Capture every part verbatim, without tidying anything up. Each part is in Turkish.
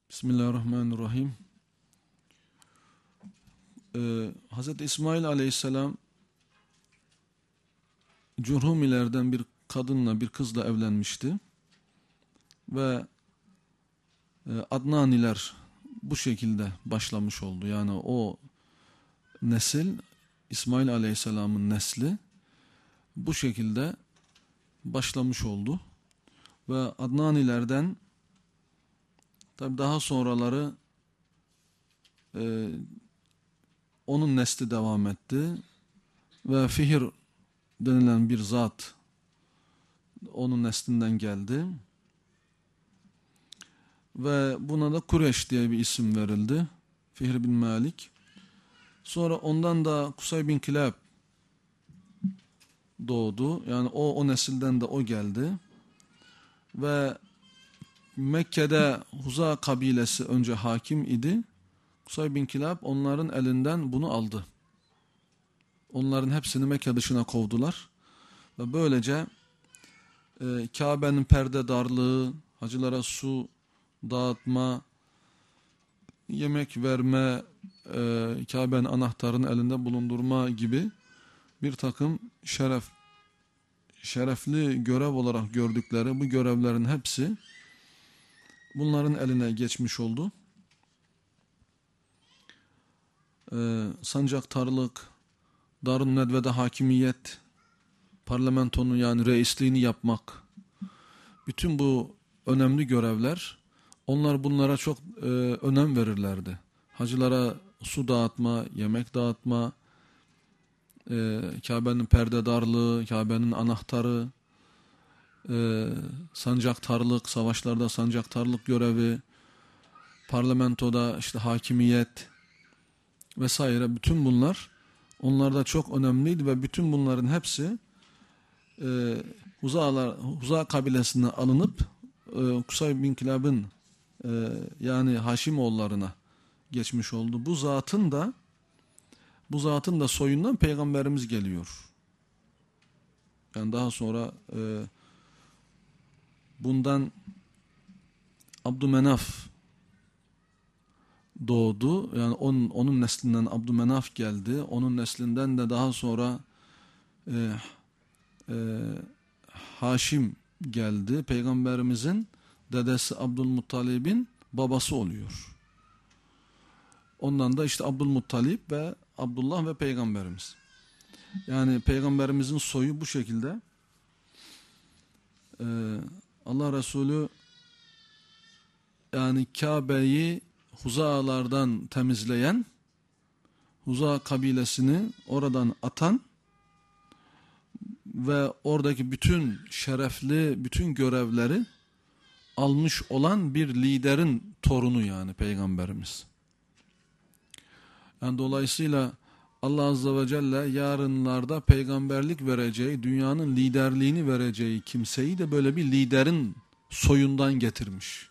Bismillahirrahmanirrahim. Ee, Hazreti İsmail Aleyhisselam Cürhumilerden bir kadınla, bir kızla evlenmişti. Ve e, Adnaniler bu şekilde başlamış oldu. Yani o nesil, İsmail Aleyhisselam'ın nesli bu şekilde başlamış oldu. Ve Adnanilerden tabi daha sonraları e, onun nesli devam etti. Ve Fihr denilen bir zat onun neslinden geldi. Ve buna da Kureş diye bir isim verildi. Fihr bin Malik. Sonra ondan da Kusay bin Kilab doğdu. Yani o, o nesilden de o geldi. Ve Mekke'de Huza kabilesi önce hakim idi. Kusay bin Kilab onların elinden bunu aldı. Onların hepsini Mekke dışına kovdular. Ve böylece e, Kabe'nin perdedarlığı, hacılara su dağıtma, yemek verme, e, Kabe'nin anahtarını elinde bulundurma gibi bir takım şeref, şerefli görev olarak gördükleri bu görevlerin hepsi bunların eline geçmiş oldu. E, sancaktarlık, Darun Nedve'de hakimiyet, parlamentonun yani reisliğini yapmak, bütün bu önemli görevler, onlar bunlara çok e, önem verirlerdi. Hacılara su dağıtma, yemek dağıtma, e, Kabe'nin perdedarlığı, Kabe'nin anahtarı, e, sancaktarlık, savaşlarda sancaktarlık görevi, parlamentoda işte hakimiyet vesaire, bütün bunlar onlarda çok önemliydi ve bütün bunların hepsi e, Huzalar, Huza kabilesinden alınıp e, Kusay bin Kilab'ın e, yani Haşimoğullarına geçmiş oldu. Bu zatın da bu zatın da soyundan peygamberimiz geliyor. Yani daha sonra e, bundan Abdümenaf doğdu. Yani onun, onun neslinden Abdümenaf geldi. Onun neslinden de daha sonra e, e, Haşim geldi. Peygamberimizin dedesi Abdülmuttalib'in babası oluyor. Ondan da işte Abdülmuttalib ve Abdullah ve Peygamberimiz. Yani Peygamberimizin soyu bu şekilde. Ee, Allah Resulü yani Kabe'yi Huzalardan temizleyen, Huza kabilesini oradan atan ve oradaki bütün şerefli, bütün görevleri almış olan bir liderin torunu yani Peygamberimiz. Yani dolayısıyla Allah Azze ve Celle yarınlarda peygamberlik vereceği, dünyanın liderliğini vereceği kimseyi de böyle bir liderin soyundan getirmiş.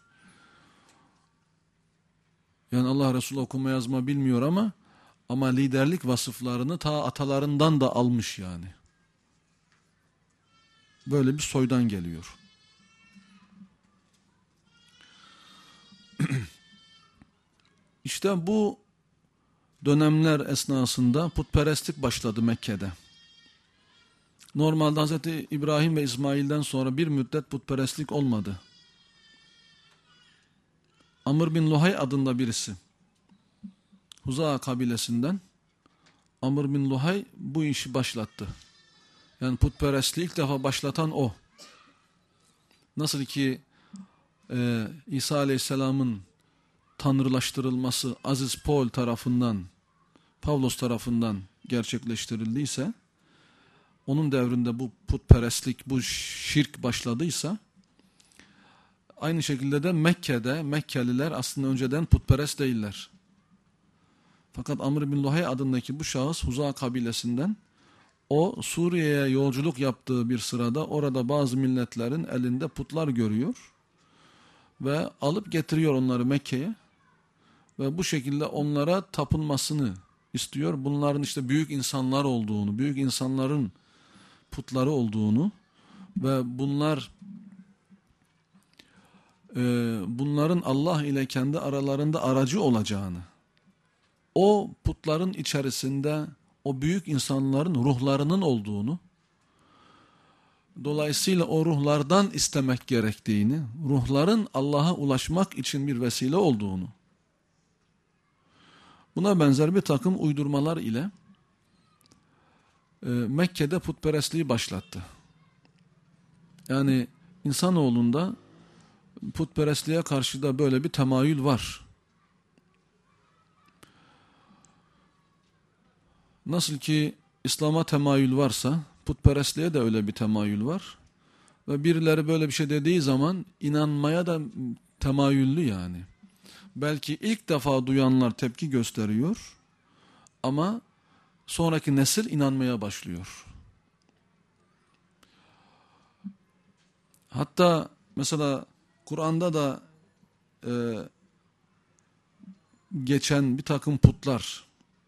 Yani Allah Resulü okuma yazma bilmiyor ama ama liderlik vasıflarını ta atalarından da almış yani. Böyle bir soydan geliyor. İşte bu dönemler esnasında putperestlik başladı Mekke'de. Normalde Hazreti İbrahim ve İsmail'den sonra bir müddet putperestlik olmadı. Amr bin Luhay adında birisi, Huza kabilesinden Amr bin Luhay bu işi başlattı. Yani putperestliği ilk defa başlatan o. Nasıl ki e, İsa Aleyhisselam'ın tanrılaştırılması Aziz Paul tarafından, Pavlos tarafından gerçekleştirildiyse, onun devrinde bu putperestlik, bu şirk başladıysa, aynı şekilde de Mekke'de Mekkeliler aslında önceden putperest değiller. Fakat Amr bin Luhay adındaki bu şahıs Huza kabilesinden, o Suriye'ye yolculuk yaptığı bir sırada orada bazı milletlerin elinde putlar görüyor ve alıp getiriyor onları Mekke'ye ve bu şekilde onlara tapınmasını istiyor. Bunların işte büyük insanlar olduğunu, büyük insanların putları olduğunu ve bunlar e, bunların Allah ile kendi aralarında aracı olacağını, o putların içerisinde o büyük insanların ruhlarının olduğunu, dolayısıyla o ruhlardan istemek gerektiğini, ruhların Allah'a ulaşmak için bir vesile olduğunu, buna benzer bir takım uydurmalar ile e, Mekke'de putperestliği başlattı. Yani insanoğlunda putperestliğe karşı da böyle bir temayül var. Nasıl ki İslam'a temayül varsa, putperestliğe de öyle bir temayül var. Ve birileri böyle bir şey dediği zaman inanmaya da temayüllü yani. Belki ilk defa duyanlar tepki gösteriyor ama sonraki nesil inanmaya başlıyor. Hatta mesela Kur'an'da da e, geçen bir takım putlar,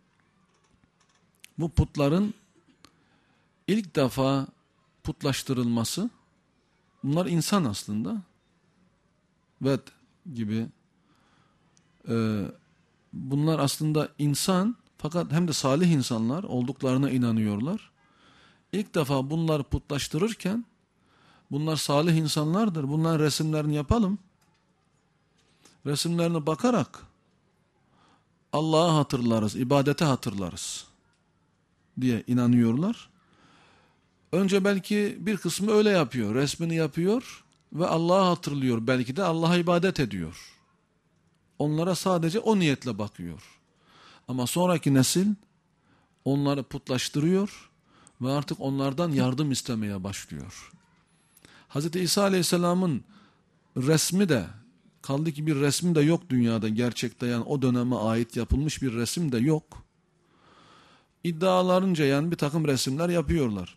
bu putların ilk defa putlaştırılması, bunlar insan aslında. Ved gibi. Ee, bunlar aslında insan, fakat hem de salih insanlar olduklarına inanıyorlar. İlk defa bunları putlaştırırken, bunlar salih insanlardır, bunların resimlerini yapalım. Resimlerine bakarak Allah'ı hatırlarız, ibadete hatırlarız diye inanıyorlar. Önce belki bir kısmı öyle yapıyor, resmini yapıyor ve Allah'ı hatırlıyor, belki de Allah'a ibadet ediyor. Onlara sadece o niyetle bakıyor. Ama sonraki nesil onları putlaştırıyor ve artık onlardan yardım istemeye başlıyor. Hazreti İsa Aleyhisselam'ın resmi de, kaldı ki bir resmi de yok dünyada gerçekte, yani o döneme ait yapılmış bir resim de yok. İddialarınca yani bir takım resimler yapıyorlar.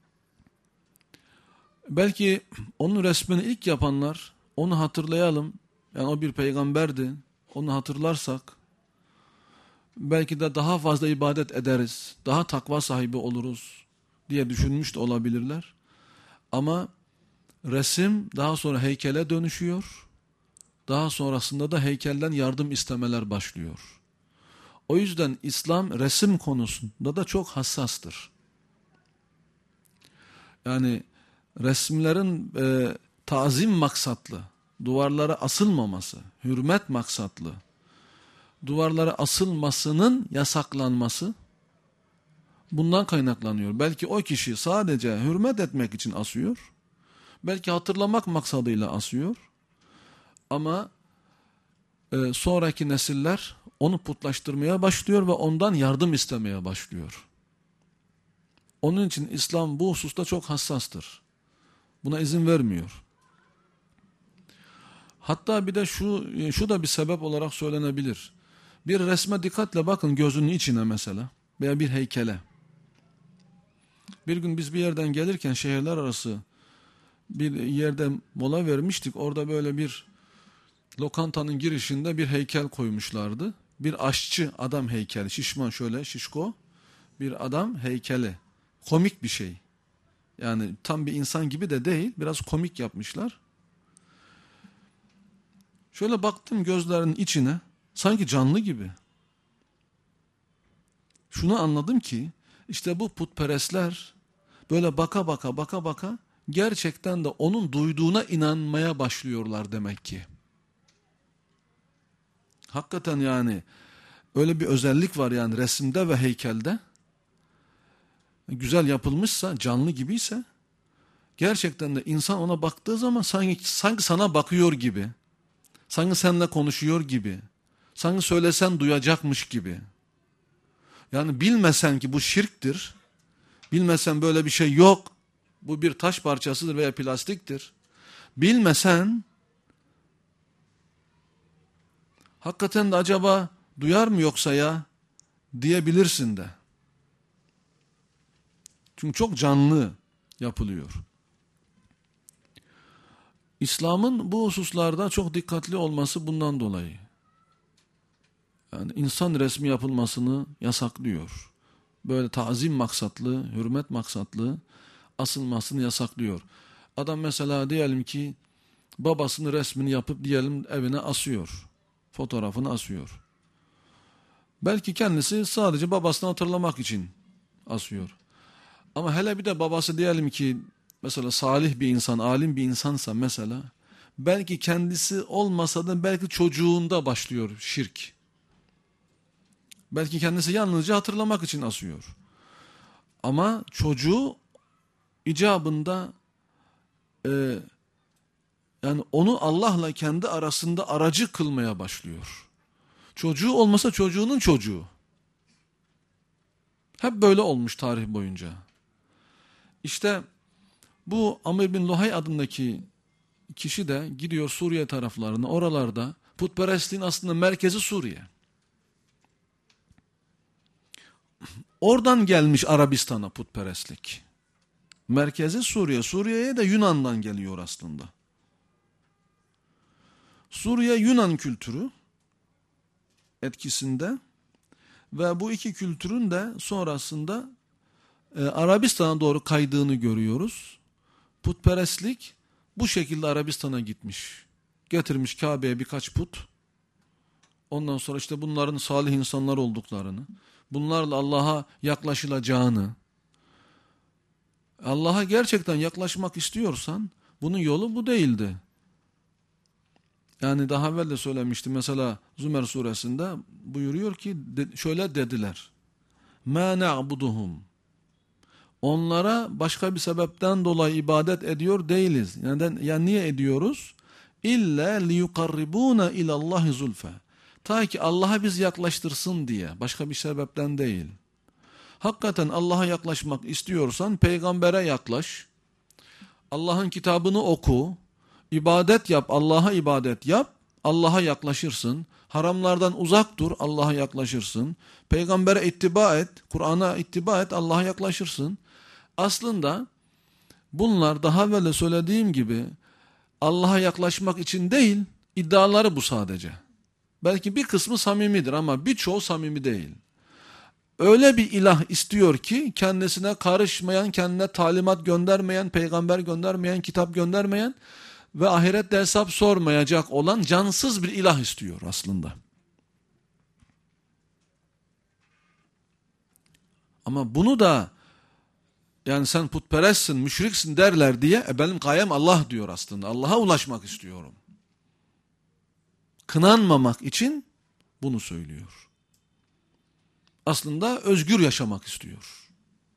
Belki onun resmini ilk yapanlar, onu hatırlayalım, yani o bir peygamberdi, onu hatırlarsak belki de daha fazla ibadet ederiz, daha takva sahibi oluruz diye düşünmüş de olabilirler. Ama resim daha sonra heykele dönüşüyor, daha sonrasında da heykelden yardım istemeler başlıyor. O yüzden İslam resim konusunda da çok hassastır. Yani resimlerin e, tazim maksatlı, duvarlara asılmaması, hürmet maksatlı, duvarlara asılmasının yasaklanması bundan kaynaklanıyor. Belki o kişi sadece hürmet etmek için asıyor, belki hatırlamak maksadıyla asıyor ama e, sonraki nesiller onu putlaştırmaya başlıyor ve ondan yardım istemeye başlıyor. Onun için İslam bu hususta çok hassastır. Buna izin vermiyor. Hatta bir de şu, şu da bir sebep olarak söylenebilir. Bir resme dikkatle bakın, gözünün içine mesela veya bir heykele. Bir gün biz bir yerden gelirken şehirler arası bir yerde mola vermiştik. Orada böyle bir lokantanın girişinde bir heykel koymuşlardı. Bir aşçı adam heykeli, şişman, şöyle şişko bir adam heykeli. Komik bir şey. Yani tam bir insan gibi de değil, biraz komik yapmışlar. Şöyle baktım gözlerinin içine, sanki canlı gibi. Şunu anladım ki, işte bu putperestler böyle baka baka baka baka gerçekten de onun duyduğuna inanmaya başlıyorlar demek ki. Hakikaten yani öyle bir özellik var yani resimde ve heykelde. Güzel yapılmışsa, canlı gibiyse, gerçekten de insan ona baktığı zaman sanki, sanki sana bakıyor gibi, sanki seninle konuşuyor gibi, sanki söylesen duyacakmış gibi. Yani bilmesen ki bu şirktir, bilmesen böyle bir şey yok, bu bir taş parçasıdır veya plastiktir, bilmesen, hakikaten de acaba duyar mı yoksa ya diyebilirsin de. Çünkü çok canlı yapılıyor. İslam'ın bu hususlarda çok dikkatli olması bundan dolayı. Yani insan resmi yapılmasını yasaklıyor. Böyle tazim maksatlı, hürmet maksatlı asılmasını yasaklıyor. Adam mesela diyelim ki babasının resmini yapıp diyelim evine asıyor. Fotoğrafını asıyor. Belki kendisi sadece babasını hatırlamak için asıyor. Ama hele bir de babası diyelim ki mesela salih bir insan, alim bir insansa mesela, belki kendisi olmasa da belki çocuğunda başlıyor şirk. Belki kendisi yalnızca hatırlamak için asıyor. Ama çocuğu icabında e, yani onu Allah'la kendi arasında aracı kılmaya başlıyor. Çocuğu olmasa çocuğunun çocuğu. Hep böyle olmuş tarih boyunca. İşte bu Amr bin Luhay adındaki kişi de gidiyor Suriye taraflarına, oralarda putperestliğin aslında merkezi Suriye. Oradan gelmiş Arabistan'a putperestlik. Merkezi Suriye. Suriye'ye de Yunan'dan geliyor aslında. Suriye Yunan kültürü etkisinde ve bu iki kültürün de sonrasında e, Arabistan'a doğru kaydığını görüyoruz. Putperestlik bu şekilde Arabistan'a gitmiş. Getirmiş Kabe'ye birkaç put. Ondan sonra işte bunların salih insanlar olduklarını, bunlarla Allah'a yaklaşılacağını, Allah'a gerçekten yaklaşmak istiyorsan bunun yolu bu değildi. Yani daha evvel de söylemiştim. Mesela Zümer suresinde buyuruyor ki de, şöyle dediler. مَا نَعْبُدُهُمْ Onlara başka bir sebepten dolayı ibadet ediyor değiliz. Yani, yani niye ediyoruz? İlla liyukarribuna ilallahi zulfe. Ta ki Allah'a biz yaklaştırsın diye. Başka bir sebepten değil. Hakikaten Allah'a yaklaşmak istiyorsan peygambere yaklaş. Allah'ın kitabını oku. İbadet yap, Allah'a ibadet yap. Allah'a yaklaşırsın. Haramlardan uzak dur, Allah'a yaklaşırsın. Peygambere ittiba et, Kur'an'a ittiba et, Allah'a yaklaşırsın. Aslında bunlar daha evvel de söylediğim gibi Allah'a yaklaşmak için değil, iddiaları bu sadece. Belki bir kısmı samimidir ama birçoğu samimi değil. Öyle bir ilah istiyor ki kendisine karışmayan, kendine talimat göndermeyen, peygamber göndermeyen, kitap göndermeyen ve ahirette hesap sormayacak olan cansız bir ilah istiyor aslında. Ama bunu da yani sen putperestsin, müşriksin derler diye e benim gayem Allah diyor aslında. Allah'a ulaşmak istiyorum. Kınanmamak için bunu söylüyor. Aslında özgür yaşamak istiyor.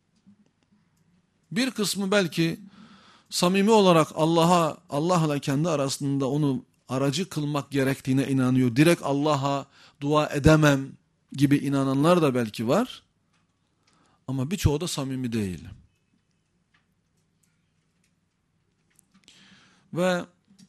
Bir kısmı belki samimi olarak Allah'a, Allah'la kendi arasında onu aracı kılmak gerektiğine inanıyor. Direkt Allah'a dua edemem gibi inananlar da belki var. Ama birçoğu da samimi değil. Ve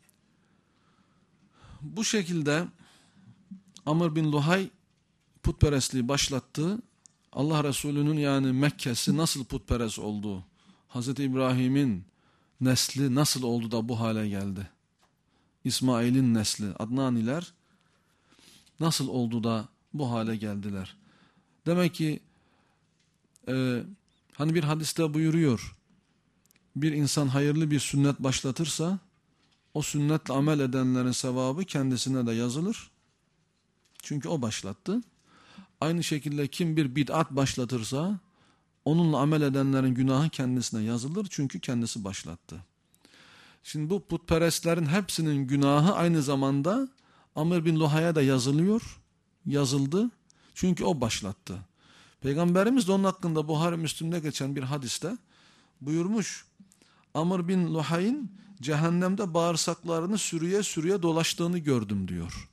bu şekilde Amr bin Luhay putperestliği başlattı. Allah Resulü'nün yani Mekke'si nasıl putperest oldu? Hazreti İbrahim'in nesli nasıl oldu da bu hale geldi? İsmail'in nesli, Adnaniler nasıl oldu da bu hale geldiler? Demek ki e, hani bir hadiste buyuruyor, bir insan hayırlı bir sünnet başlatırsa o sünnetle amel edenlerin sevabı kendisine de yazılır. Çünkü o başlattı. Aynı şekilde kim bir bid'at başlatırsa onunla amel edenlerin günahı kendisine yazılır. Çünkü kendisi başlattı. Şimdi bu putperestlerin hepsinin günahı aynı zamanda Amr bin Luhay'a da yazılıyor. Yazıldı. Çünkü o başlattı. Peygamberimiz de onun hakkında Buhari Müslim'de geçen bir hadiste buyurmuş. Amr bin Luhay'ın cehennemde bağırsaklarını sürüye sürüye dolaştığını gördüm diyor.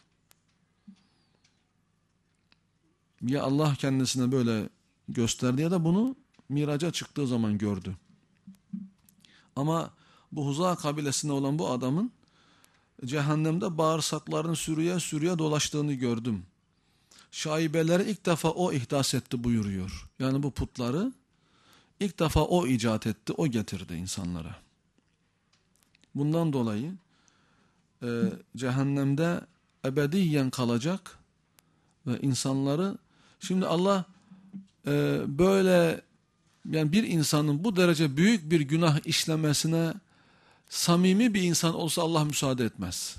Ya Allah kendisine böyle gösterdi ya da bunu miraca çıktığı zaman gördü. Ama bu Huza kabilesinde olan bu adamın cehennemde bağırsaklarını sürüye sürüye dolaştığını gördüm. Şaibeleri ilk defa o ihdas etti buyuruyor. Yani bu putları ilk defa o icat etti, o getirdi insanlara. Bundan dolayı e, cehennemde ebediyen kalacak ve insanları şimdi Allah e, böyle yani bir insanın bu derece büyük bir günah işlemesine samimi bir insan olsa Allah müsaade etmez.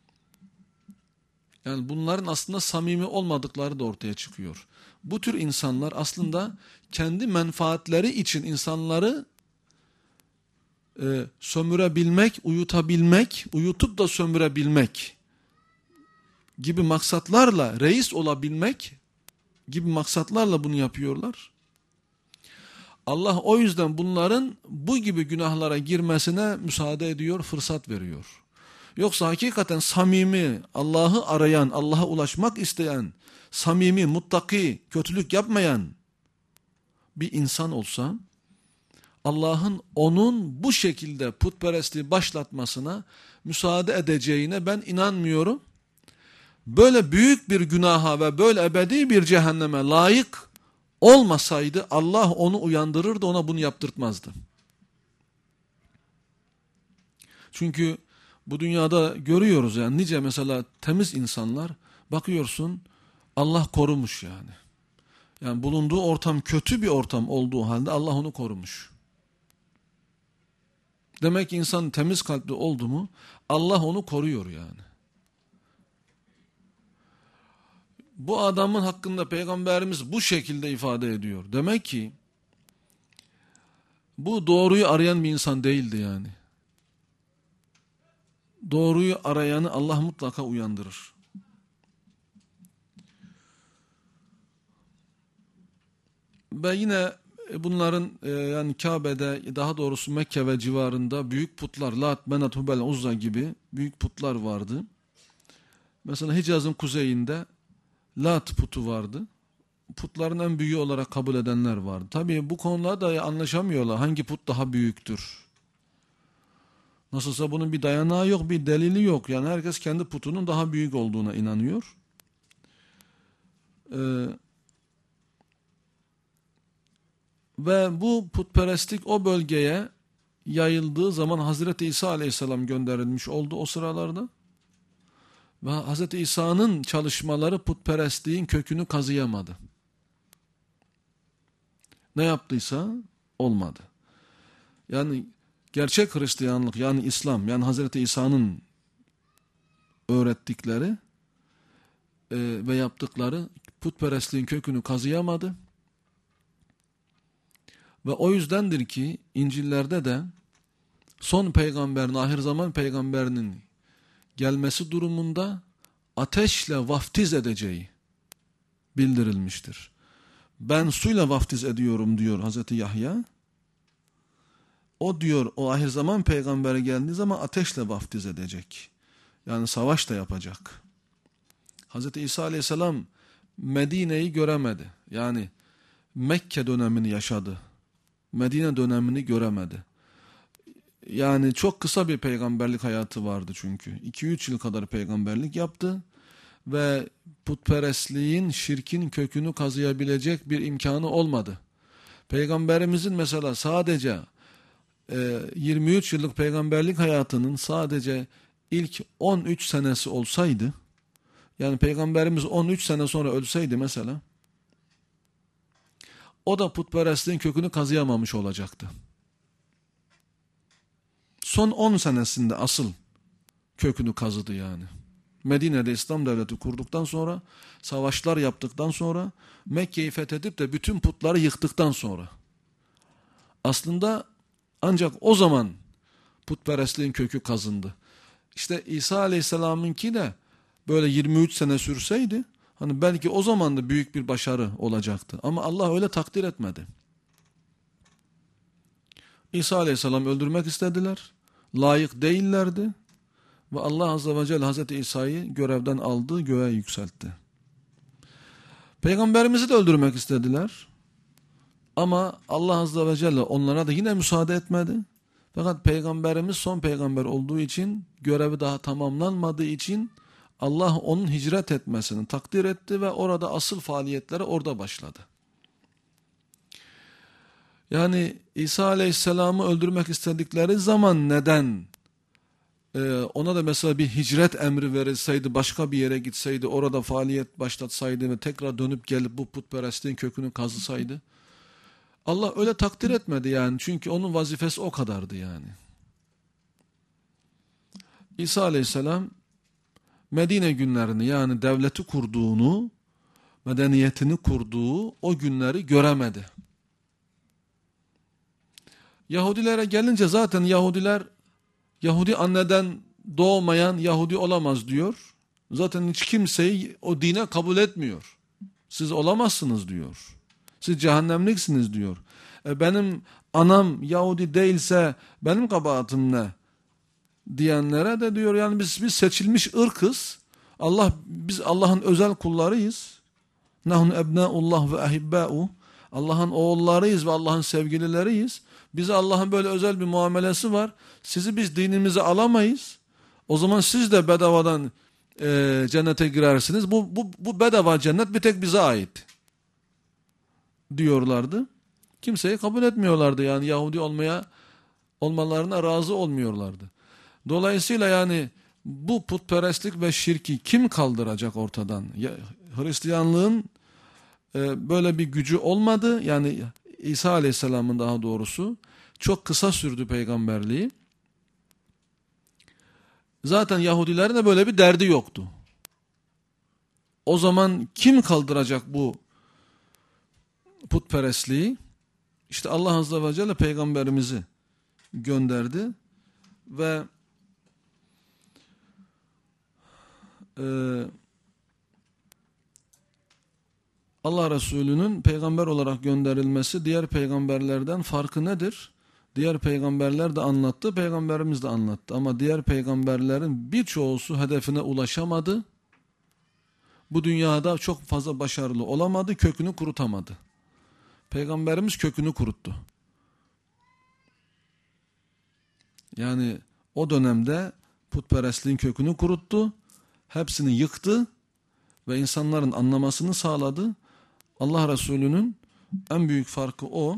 Yani bunların aslında samimi olmadıkları da ortaya çıkıyor. Bu tür insanlar aslında kendi menfaatleri için insanları e, sömürebilmek, uyutabilmek, uyutup da sömürebilmek gibi maksatlarla, reis olabilmek gibi maksatlarla bunu yapıyorlar. Allah o yüzden bunların bu gibi günahlara girmesine müsaade ediyor, fırsat veriyor. Yoksa hakikaten samimi, Allah'ı arayan, Allah'a ulaşmak isteyen, samimi, muttaki, kötülük yapmayan bir insan olsa, Allah'ın onun bu şekilde putperestliği başlatmasına müsaade edeceğine ben inanmıyorum. Böyle büyük bir günaha ve böyle ebedi bir cehenneme layık olmasaydı Allah onu uyandırırdı, ona bunu yaptırtmazdı. Çünkü bu dünyada görüyoruz yani nice mesela temiz insanlar, bakıyorsun Allah korumuş yani. Yani bulunduğu ortam kötü bir ortam olduğu halde Allah onu korumuş. Demek ki insan temiz kalpli oldu mu Allah onu koruyor yani. Bu adamın hakkında Peygamberimiz bu şekilde ifade ediyor. Demek ki bu doğruyu arayan bir insan değildi yani. Doğruyu arayanı Allah mutlaka uyandırır. Ve yine bunların e, yani Kabe'de, daha doğrusu Mekke ve civarında büyük putlar, Lat, Menat, Hubel, Uzza gibi büyük putlar vardı. Mesela Hicaz'ın kuzeyinde Lat putu vardı. Putların en büyüğü olarak kabul edenler vardı. Tabii bu konularda anlaşamıyorlar. Hangi put daha büyüktür? Nasılsa bunun bir dayanağı yok, bir delili yok. Yani herkes kendi putunun daha büyük olduğuna inanıyor. Ee, ve bu putperestlik o bölgeye yayıldığı zaman Hazreti İsa Aleyhisselam gönderilmiş oldu o sıralarda. Ve Hazreti İsa'nın çalışmaları putperestliğin kökünü kazıyamadı. Ne yaptıysa olmadı. Yani gerçek Hristiyanlık, yani İslam, yani Hazreti İsa'nın öğrettikleri e, ve yaptıkları putperestliğin kökünü kazıyamadı. Ve o yüzdendir ki İncil'lerde de son peygamberin, ahir zaman peygamberinin gelmesi durumunda ateşle vaftiz edeceği bildirilmiştir. Ben suyla vaftiz ediyorum diyor Hazreti Yahya. O diyor o ahir zaman peygamberi geldiği zaman ateşle vaftiz edecek. Yani savaş da yapacak. Hazreti İsa Aleyhisselam Medine'yi göremedi. Yani Mekke dönemini yaşadı. Medine dönemini göremedi. Yani çok kısa bir peygamberlik hayatı vardı çünkü. iki üç yıl kadar peygamberlik yaptı. Ve putperestliğin, şirkin kökünü kazıyabilecek bir imkanı olmadı. Peygamberimizin mesela sadece e, yirmi üç yıllık peygamberlik hayatının sadece ilk on üç senesi olsaydı, yani peygamberimiz on üç sene sonra ölseydi mesela, o da putperestliğin kökünü kazıyamamış olacaktı. Son on senesinde asıl kökünü kazıdı yani. Medine'de İslam devleti kurduktan sonra, savaşlar yaptıktan sonra, Mekke'yi fethedip de bütün putları yıktıktan sonra. Aslında ancak o zaman putperestliğin kökü kazındı. İşte İsa Aleyhisselam'ınki de böyle yirmi üç sene sürseydi, hani belki o zaman da büyük bir başarı olacaktı. Ama Allah öyle takdir etmedi. İsa Aleyhisselam öldürmek istediler. Layık değillerdi. Ve Allah Azze ve Celle Hazreti İsa'yı görevden aldı, göğe yükseltti. Peygamberimizi de öldürmek istediler. Ama Allah Azze ve Celle onlara da yine müsaade etmedi. Fakat Peygamberimiz son peygamber olduğu için, görevi daha tamamlanmadığı için Allah onun hicret etmesini takdir etti ve orada asıl faaliyetleri orada başladı. Yani İsa Aleyhisselam'ı öldürmek istedikleri zaman neden Ee, ona da mesela bir hicret emri verilseydi, başka bir yere gitseydi, orada faaliyet başlatsaydı ve tekrar dönüp gelip bu putperestliğin kökünü kazısaydı, Allah öyle takdir etmedi yani. Çünkü onun vazifesi o kadardı yani. İsa Aleyhisselam Medine günlerini, yani devleti kurduğunu, medeniyetini kurduğu o günleri göremedi. Yahudilere gelince zaten Yahudiler, Yahudi anneden doğmayan Yahudi olamaz diyor. Zaten hiç kimseyi o dine kabul etmiyor. Siz olamazsınız diyor. Siz cehennemliksiniz diyor. E benim anam Yahudi değilse benim kabahatim ne? Diyenlere de diyor yani biz biz seçilmiş ırkız. Allah, biz Allah'ın özel kullarıyız. Nahnu ebnaullah ve ahibbâ'u. Allah'ın oğullarıyız ve Allah'ın sevgilileriyiz. Bize Allah'ın böyle özel bir muamelesi var. Sizi biz dinimize alamayız. O zaman siz de bedavadan e, cennete girersiniz. Bu, bu, bu bedava cennet bir tek bize ait diyorlardı. Kimseyi kabul etmiyorlardı. Yani Yahudi olmaya olmalarına razı olmuyorlardı. Dolayısıyla yani bu putperestlik ve şirki kim kaldıracak ortadan? Ya, Hristiyanlığın e, böyle bir gücü olmadı. Yani İsa Aleyhisselam'ın daha doğrusu çok kısa sürdü peygamberliği. Zaten Yahudilerin de böyle bir derdi yoktu. O zaman kim kaldıracak bu putperestliği? İşte Allah Azze ve Celle peygamberimizi gönderdi ve e, Allah Resulü'nün peygamber olarak gönderilmesi diğer peygamberlerden farkı nedir? Diğer peygamberler de anlattı, peygamberimiz de anlattı. Ama diğer peygamberlerin birçoğusu hedefine ulaşamadı. Bu dünyada çok fazla başarılı olamadı, kökünü kurutamadı. Peygamberimiz kökünü kuruttu. Yani o dönemde putperestliğin kökünü kuruttu, hepsini yıktı ve insanların anlamasını sağladı. Allah Resulü'nün en büyük farkı o.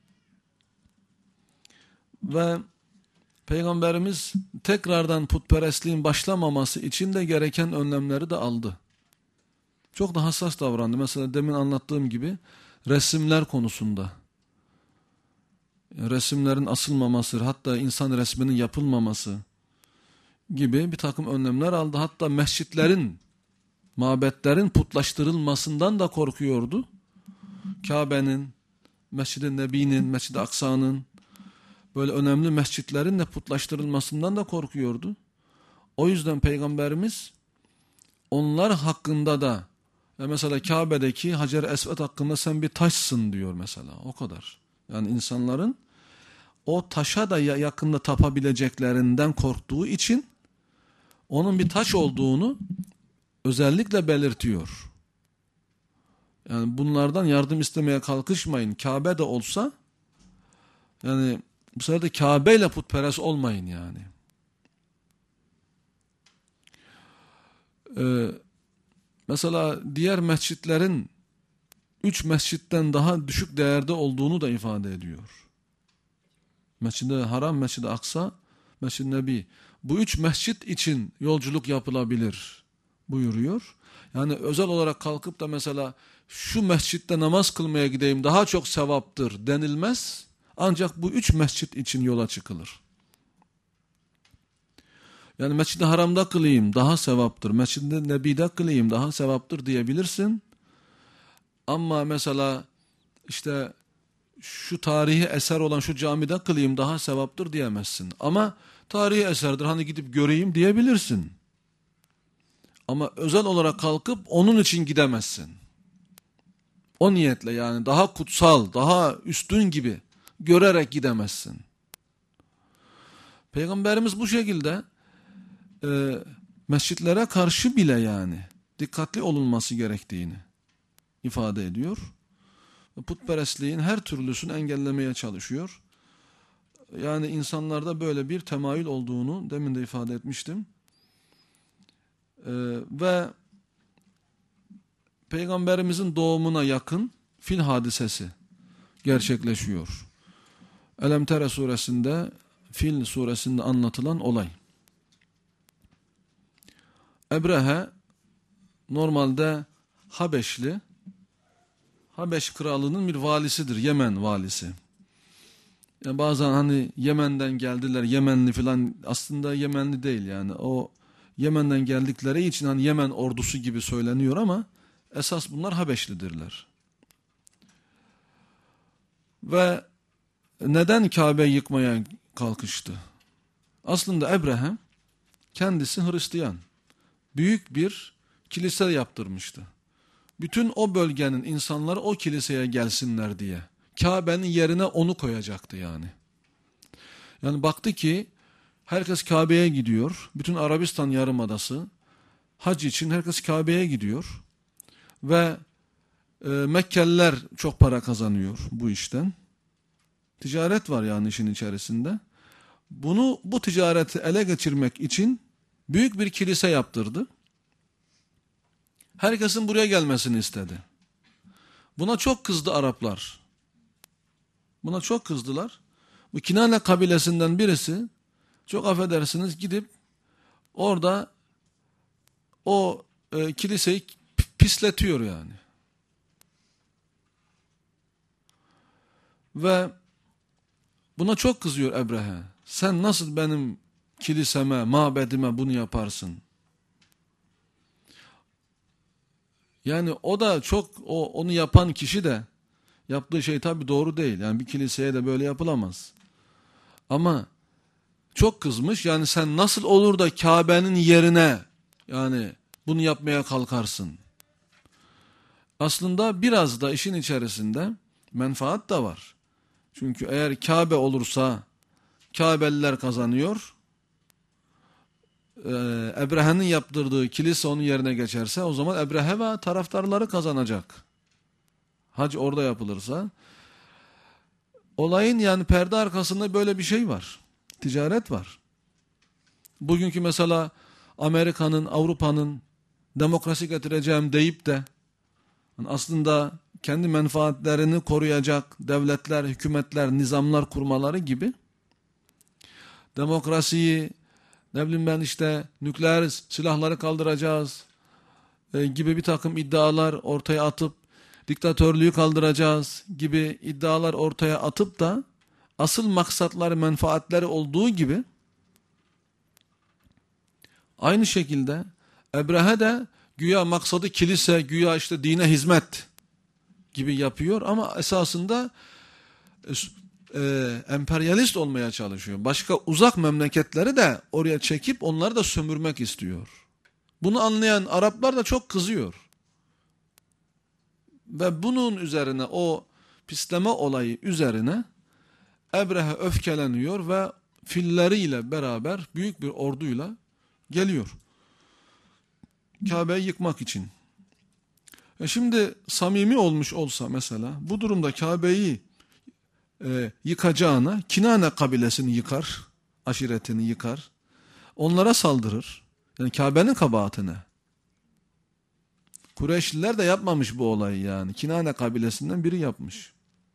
Ve Peygamberimiz tekrardan putperestliğin başlamaması için de gereken önlemleri de aldı. Çok da hassas davrandı. Mesela demin anlattığım gibi resimler konusunda. Resimlerin asılmaması, hatta insan resminin yapılmaması gibi bir takım önlemler aldı. Hatta mescitlerin, mabetlerin putlaştırılmasından da korkuyordu. Kabe'nin, Mescid-i Nebi'nin, Mescid-i Aksa'nın, böyle önemli mescitlerin de putlaştırılmasından da korkuyordu. O yüzden Peygamberimiz onlar hakkında da, mesela Kabe'deki Hacer-i Esved hakkında sen bir taşsın diyor mesela, o kadar. Yani insanların o taşa da yakında tapabileceklerinden korktuğu için onun bir taş olduğunu özellikle belirtiyor. Yani bunlardan yardım istemeye kalkışmayın. Kabe de olsa, yani bu sefer de Kabe ile putperest olmayın yani. Ee, mesela diğer mescitlerin üç mescitten daha düşük değerde olduğunu da ifade ediyor. Mescid-i Haram, Mescid-i Aksa, Mescid-i Nebi. Bu üç mescit için yolculuk yapılabilir buyuruyor. Yani özel olarak kalkıp da mesela şu mescitte namaz kılmaya gideyim daha çok sevaptır denilmez. Ancak bu üç mescit için yola çıkılır. Yani Mescid-i Haram'da kılayım daha sevaptır, Mescid-i Nebi'de kılayım daha sevaptır diyebilirsin. Ama mesela işte şu tarihi eser olan şu camide kılayım daha sevaptır diyemezsin. Ama tarihi eserdir hani gidip göreyim diyebilirsin. Ama özel olarak kalkıp onun için gidemezsin. O niyetle yani daha kutsal, daha üstün gibi görerek gidemezsin. Peygamberimiz bu şekilde e, mescitlere karşı bile yani dikkatli olunması gerektiğini ifade ediyor. Putperestliğin her türlüsünü engellemeye çalışıyor. Yani insanlarda böyle bir temayül olduğunu demin de ifade etmiştim. Ee, ve Peygamberimizin doğumuna yakın fil hadisesi gerçekleşiyor. Elem Tere suresinde, Fil suresinde anlatılan olay. Ebrehe normalde Habeşli, Habeş krallığının bir valisidir, Yemen valisi. Yani bazen hani Yemen'den geldiler, Yemenli falan, aslında Yemenli değil yani. O Yemen'den geldikleri için hani Yemen ordusu gibi söyleniyor ama esas bunlar Habeşlidirler. Ve neden Kabe'yi yıkmaya kalkıştı? Aslında Ebrehe kendisi Hristiyan. Büyük bir kilise yaptırmıştı. Bütün o bölgenin insanları o kiliseye gelsinler diye. Kabe'nin yerine onu koyacaktı yani. Yani baktı ki herkes Kabe'ye gidiyor. Bütün Arabistan Yarımadası hac için herkes Kabe'ye gidiyor. Ve e, Mekkeliler çok para kazanıyor bu işten. Ticaret var yani işin içerisinde. Bunu, bu ticareti ele geçirmek için büyük bir kilise yaptırdı. Herkesin buraya gelmesini istedi. Buna çok kızdı Araplar. Buna çok kızdılar. Bu Kinane kabilesinden birisi, çok affedersiniz, gidip orada o e, kiliseyi pisletiyor yani. Ve buna çok kızıyor Ebrehe. Sen nasıl benim kiliseme, mabedime bunu yaparsın? Yani o da çok, o onu yapan kişi de yaptığı şey tabii doğru değil. Yani bir kiliseye de böyle yapılamaz. Ama çok kızmış. Yani sen nasıl olur da Kabe'nin yerine yani bunu yapmaya kalkarsın? Aslında biraz da işin içerisinde menfaat da var. Çünkü eğer Kabe olursa Kabeliler kazanıyor. Ee, Ebrehe'nin yaptırdığı kilise onun yerine geçerse o zaman Ebrehe ve taraftarları kazanacak. Hac orada yapılırsa. Olayın yani perde arkasında böyle bir şey var. Ticaret var. Bugünkü mesela Amerika'nın, Avrupa'nın demokrasi getireceğim deyip de aslında kendi menfaatlerini koruyacak devletler, hükümetler, nizamlar kurmaları gibi demokrasiyi, ne bileyim ben işte nükleer silahları kaldıracağız e, gibi bir takım iddialar ortaya atıp diktatörlüğü kaldıracağız gibi iddialar ortaya atıp da asıl maksatları, menfaatleri olduğu gibi aynı şekilde Ebrehe de güya maksadı kilise, güya işte dine hizmet gibi yapıyor ama esasında e, emperyalist olmaya çalışıyor. Başka uzak memleketleri de oraya çekip onları da sömürmek istiyor. Bunu anlayan Araplar da çok kızıyor. Ve bunun üzerine, o pisleme olayı üzerine Ebrehe öfkeleniyor ve filleriyle beraber büyük bir orduyla geliyor Kabe'yi yıkmak için. E şimdi samimi olmuş olsa mesela bu durumda Kabe'yi e, yıkacağına Kinane kabilesini yıkar, aşiretini yıkar, onlara saldırır. Yani Kabe'nin kabahatine. Kureyşliler de yapmamış bu olayı yani. Kinane kabilesinden biri yapmış.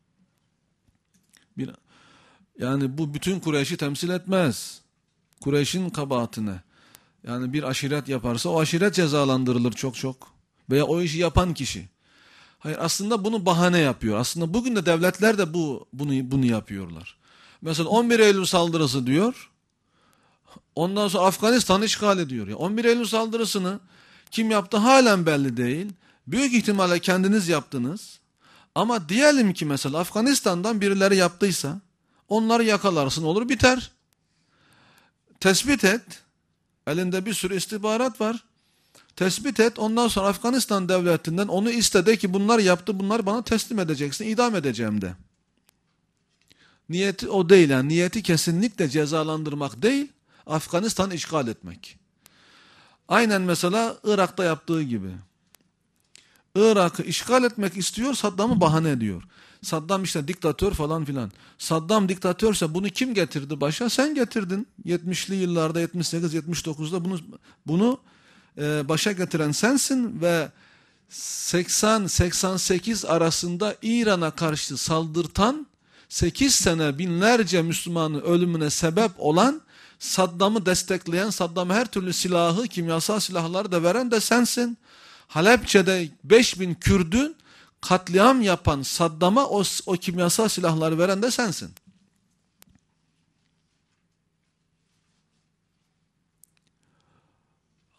Bir, yani bu bütün Kureyş'i temsil etmez. Kureyş'in kabahatine. Yani bir aşiret yaparsa o aşiret cezalandırılır çok çok. Veya o işi yapan kişi. Hayır, aslında bunu bahane yapıyor. Aslında bugün de devletler de bu bunu bunu yapıyorlar. Mesela on bir Eylül saldırısı diyor. Ondan sonra Afganistan'ı işgal ediyor. Ya on bir Eylül saldırısını kim yaptı halen belli değil. Büyük ihtimalle kendiniz yaptınız. Ama diyelim ki mesela Afganistan'dan birileri yaptıysa onları yakalarsın, olur biter. Tespit et. Elinde bir sürü istihbarat var. Tespit et, ondan sonra Afganistan devletinden onu iste ki bunlar yaptı, bunları bana teslim edeceksin, idam edeceğim de. Niyeti o değil yani, niyeti kesinlikle cezalandırmak değil, Afganistan'ı işgal etmek. Aynen mesela Irak'ta yaptığı gibi. Irak'ı işgal etmek istiyor, Saddam'ı bahane ediyor. Saddam işte diktatör falan filan. Saddam diktatörse bunu kim getirdi başa? Sen getirdin. yetmişli yıllarda, yetmiş sekiz yetmiş dokuzda bunu bunu e, başa getiren sensin ve seksen seksen sekiz arasında İran'a karşı saldırtan, sekiz sene binlerce Müslümanın ölümüne sebep olan, Saddam'ı destekleyen, Saddam'a her türlü silahı, kimyasal silahları da veren de sensin. Halepçe'de beş bin Kürdün katliam yapan Saddam'a o, o kimyasal silahları veren de sensin.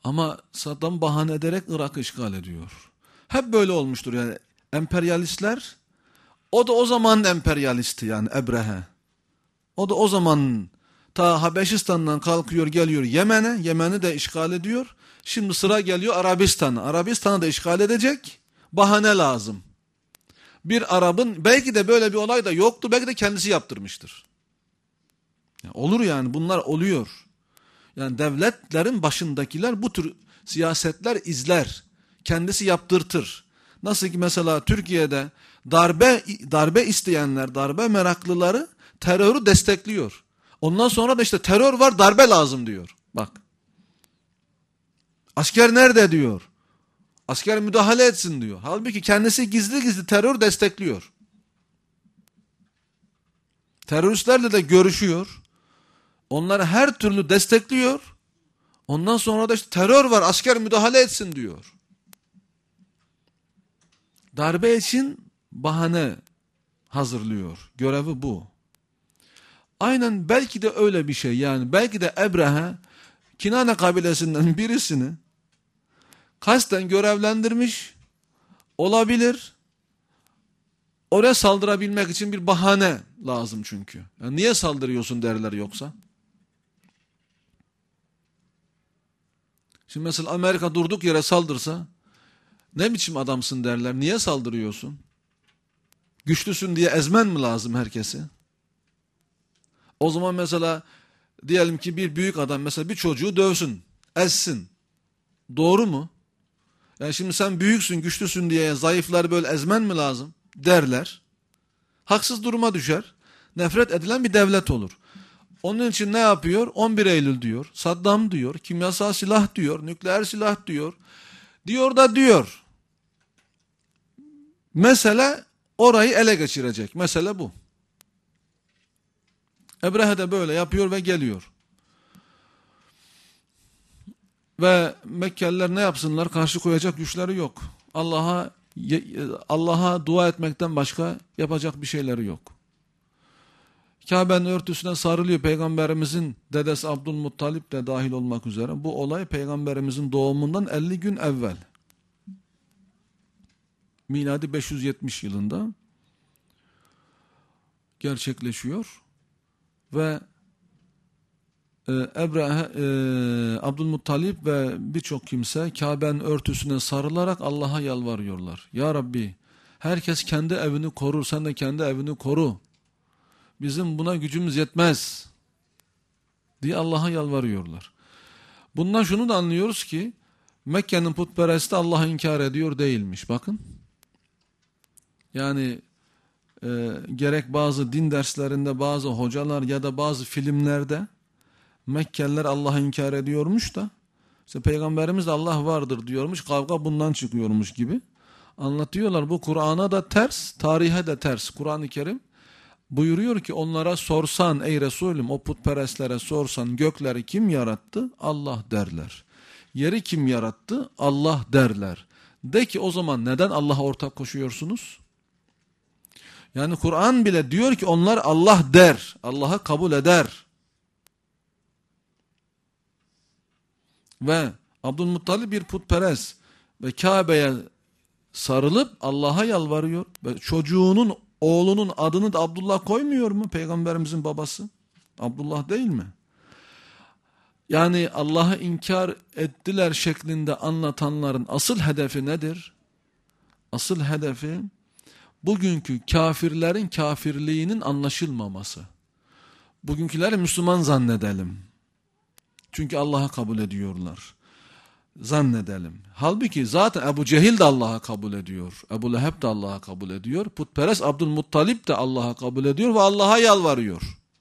Ama Saddam bahane ederek Irak'ı işgal ediyor. Hep böyle olmuştur yani. Emperyalistler, o da o zaman emperyalisti yani Ebrehe. O da o zaman ta Habeşistan'dan kalkıyor geliyor Yemen'e. Yemen'i de işgal ediyor. Şimdi sıra geliyor Arabistan'a. Arabistan'ı da işgal edecek. Bahane lazım. Bir Arap'ın belki de böyle bir olay da yoktu. Belki de kendisi yaptırmıştır. Yani olur yani, bunlar oluyor. Yani devletlerin başındakiler bu tür siyasetler izler. Kendisi yaptırtır. Nasıl ki mesela Türkiye'de darbe darbe isteyenler, darbe meraklıları terörü destekliyor. Ondan sonra da işte terör var, darbe lazım diyor. Bak. Asker nerede diyor. Asker müdahale etsin diyor. Halbuki kendisi gizli gizli terör destekliyor. Teröristlerle de görüşüyor. Onları her türlü destekliyor. Ondan sonra da işte terör var, asker müdahale etsin diyor. Darbe için bahane hazırlıyor. Görevi bu. Aynen belki de öyle bir şey. Yani belki de Ebrehe Kinane kabilesinden birisini kasten görevlendirmiş olabilir. Oraya saldırabilmek için bir bahane lazım çünkü. Yani niye saldırıyorsun derler yoksa? Şimdi mesela Amerika durduk yere saldırsa ne biçim adamsın derler. Niye saldırıyorsun? Güçlüsün diye ezmen mi lazım herkesi? O zaman mesela diyelim ki bir büyük adam mesela bir çocuğu dövsün, ezsin. Doğru mu? Yani şimdi sen büyüksün, güçlüsün diye zayıfları böyle ezmen mi lazım derler. Haksız duruma düşer. Nefret edilen bir devlet olur. Onun için ne yapıyor? on bir Eylül diyor, Saddam diyor, kimyasal silah diyor, nükleer silah diyor. Diyor da diyor. Mesele orayı ele geçirecek. Mesele bu. Ebrehe de böyle yapıyor ve geliyor. Ve Mekkeliler ne yapsınlar? Karşı koyacak güçleri yok. Allah'a Allah'a dua etmekten başka yapacak bir şeyleri yok. Kabe'nin örtüsüne sarılıyor. Peygamberimizin dedesi Abdülmuttalip de dahil olmak üzere. Bu olay Peygamberimizin doğumundan elli gün evvel. Miladi beş yüz yetmiş yılında gerçekleşiyor. Ve e, Ebrehe, e, Abdülmuttalip ve birçok kimse Kabe'nin örtüsüne sarılarak Allah'a yalvarıyorlar. Ya Rabbi, herkes kendi evini korur, sen de kendi evini koru. Bizim buna gücümüz yetmez diye Allah'a yalvarıyorlar. Bundan şunu da anlıyoruz ki Mekke'nin putperesti Allah'ı inkar ediyor değilmiş. Bakın. Yani e, gerek bazı din derslerinde bazı hocalar ya da bazı filmlerde Mekkeliler Allah'ı inkar ediyormuş da işte Peygamberimiz de Allah vardır diyormuş, kavga bundan çıkıyormuş gibi anlatıyorlar. Bu Kur'an'a da ters, tarihe de ters. Kur'an-ı Kerim buyuruyor ki onlara sorsan ey Resulüm, o putperestlere sorsan gökleri kim yarattı? Allah derler. Yeri kim yarattı? Allah derler. De ki o zaman neden Allah'a ortak koşuyorsunuz? Yani Kur'an bile diyor ki onlar Allah der. Allah'ı kabul eder. Ve Abdülmuttalip bir putperest ve Kabe'ye sarılıp Allah'a yalvarıyor. Ve çocuğunun, oğlunun adını da Abdullah koymuyor mu? Peygamberimizin babası. Abdullah değil mi? Yani Allah'ı inkar ettiler şeklinde anlatanların asıl hedefi nedir? Asıl hedefi bugünkü kafirlerin kafirliğinin anlaşılmaması. Bugünküleri Müslüman zannedelim. Çünkü Allah'ı kabul ediyorlar. Zannedelim. Halbuki zaten Ebu Cehil de Allah'ı kabul ediyor. Ebu Leheb de Allah'ı kabul ediyor. Putperest Abdülmuttalip de Allah'ı kabul ediyor ve Allah'a yalvarıyor.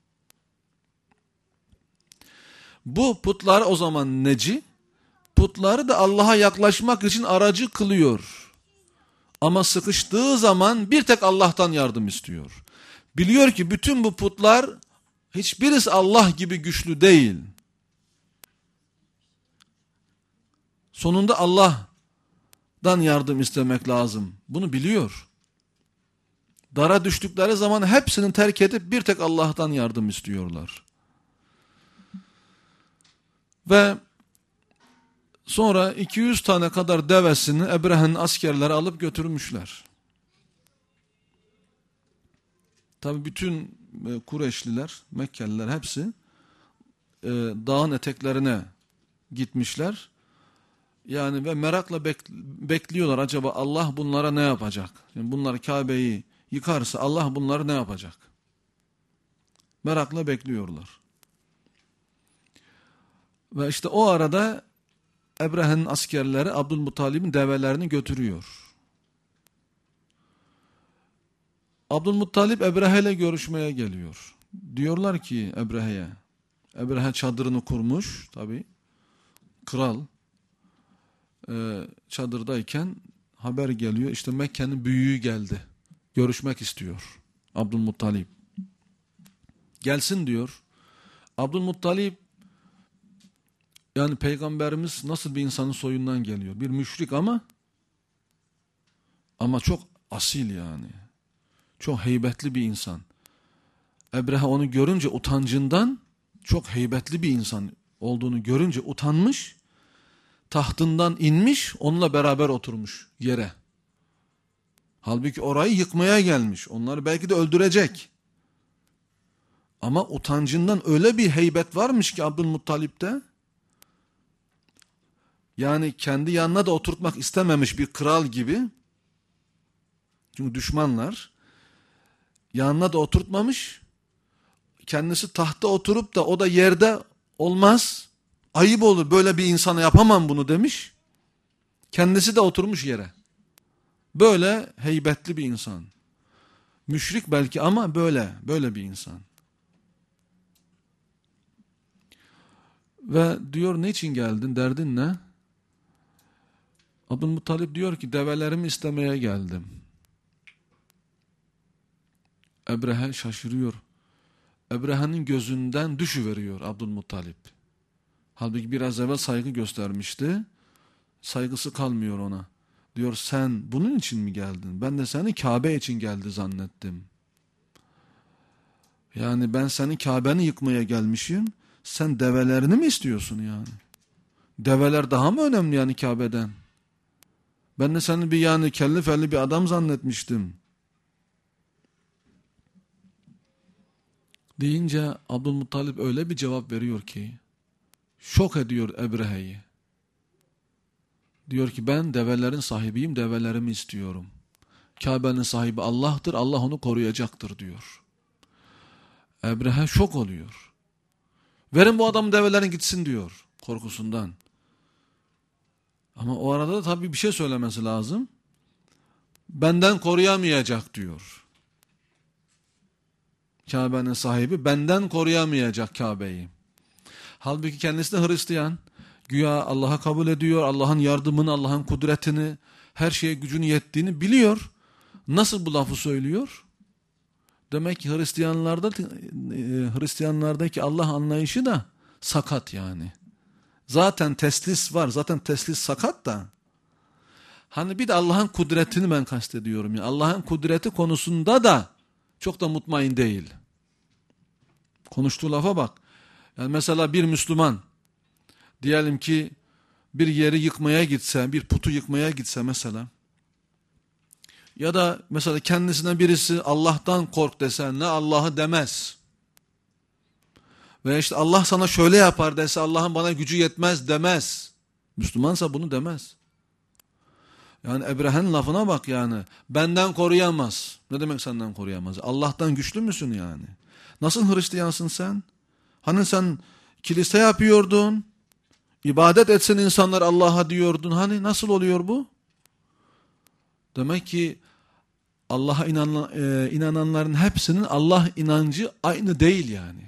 Bu putlar o zaman neci? Putları da Allah'a yaklaşmak için aracı kılıyor. Ama sıkıştığı zaman bir tek Allah'tan yardım istiyor. Biliyor ki bütün bu putlar hiçbirisi Allah gibi güçlü değil. Sonunda Allah'tan yardım istemek lazım. Bunu biliyor. Dara düştükleri zaman hepsini terk edip bir tek Allah'tan yardım istiyorlar. Ve Sonra iki yüz tane kadar devesini Ebrehe'nin askerleri alıp götürmüşler. Tabi bütün Kureyşliler, Mekkeliler hepsi e, dağın eteklerine gitmişler. Yani ve merakla bek, bekliyorlar, acaba Allah bunlara ne yapacak? Yani bunlar Kabe'yi yıkarsa Allah bunları ne yapacak? Merakla bekliyorlar. Ve işte o arada Ebrehe'nin askerleri Abdülmuttalib'in develerini götürüyor. Abdülmuttalib Ebrehe ile görüşmeye geliyor. Diyorlar ki Ebrehe'ye, Ebrehe çadırını kurmuş tabi, kral e, çadırdayken haber geliyor, işte Mekke'nin büyüğü geldi, görüşmek istiyor Abdülmuttalib. Gelsin diyor. Abdülmuttalib, yani Peygamberimiz nasıl bir insanın soyundan geliyor, bir müşrik ama ama çok asil, yani çok heybetli bir insan. Ebrehe onu görünce utancından, çok heybetli bir insan olduğunu görünce utanmış, tahtından inmiş, onunla beraber oturmuş yere. Halbuki orayı yıkmaya gelmiş, onları belki de öldürecek. Ama utancından öyle bir heybet varmış ki Abdülmuttalip'te, yani kendi yanına da oturtmak istememiş bir kral gibi. Çünkü düşmanlar, yanına da oturtmamış. Kendisi tahta oturup da o da yerde olmaz, ayıp olur, böyle bir insana yapamam bunu demiş. Kendisi de oturmuş yere. Böyle heybetli bir insan. Müşrik belki ama böyle, böyle bir insan. Ve diyor, ne için geldin, derdin ne? Abdülmuttalib diyor ki, develerimi istemeye geldim. Ebrehe şaşırıyor. Ebrehe'nin gözünden düşüveriyor Abdülmuttalib. Halbuki biraz evvel saygı göstermişti. Saygısı kalmıyor ona. Diyor, sen bunun için mi geldin? Ben de seni Kabe için geldi zannettim. Yani ben senin Kabe'ni yıkmaya gelmişim. Sen develerini mi istiyorsun yani? Develer daha mı önemli yani Kabe'den? Ben de seni bir yani kelli felli bir adam zannetmiştim. Deyince Abdülmuttalib öyle bir cevap veriyor ki şok ediyor Ebrehe'yi. Diyor ki, ben develerin sahibiyim, develerimi istiyorum. Kabe'nin sahibi Allah'tır, Allah onu koruyacaktır diyor. Ebrehe şok oluyor. Verin bu adamın develerini gitsin diyor korkusundan. Ama o arada da tabii bir şey söylemesi lazım. Benden koruyamayacak diyor. Kabe'nin sahibi benden koruyamayacak Kabe'yi. Halbuki kendisi de Hristiyan. Güya Allah'a kabul ediyor, Allah'ın yardımını, Allah'ın kudretini, her şeye gücünün yettiğini biliyor. Nasıl bu lafı söylüyor? Demek ki Hristiyanlarda, Hristiyanlardaki Allah anlayışı da sakat yani. Zaten teslis var, zaten teslis sakat da. Hani bir de Allah'ın kudretini ben kastediyorum. Yani Allah'ın kudreti konusunda da çok da mutmain değil. Konuştuğu lafa bak. Yani mesela bir Müslüman, diyelim ki bir yeri yıkmaya gitse, bir putu yıkmaya gitse mesela, ya da mesela kendisine birisi Allah'tan kork dese, ne Allah'ı demez. Veya işte Allah sana şöyle yapar dese, Allah'ın bana gücü yetmez demez. Müslümansa bunu demez. Yani Ebrehe'nin lafına bak yani. Benden koruyamaz. Ne demek senden koruyamaz? Allah'tan güçlü müsün yani? Nasıl Hristiyansın sen? Hani sen kilise yapıyordun, ibadet etsin insanlar Allah'a diyordun. Hani nasıl oluyor bu? Demek ki Allah'a inanan, e, inananların hepsinin Allah inancı aynı değil yani.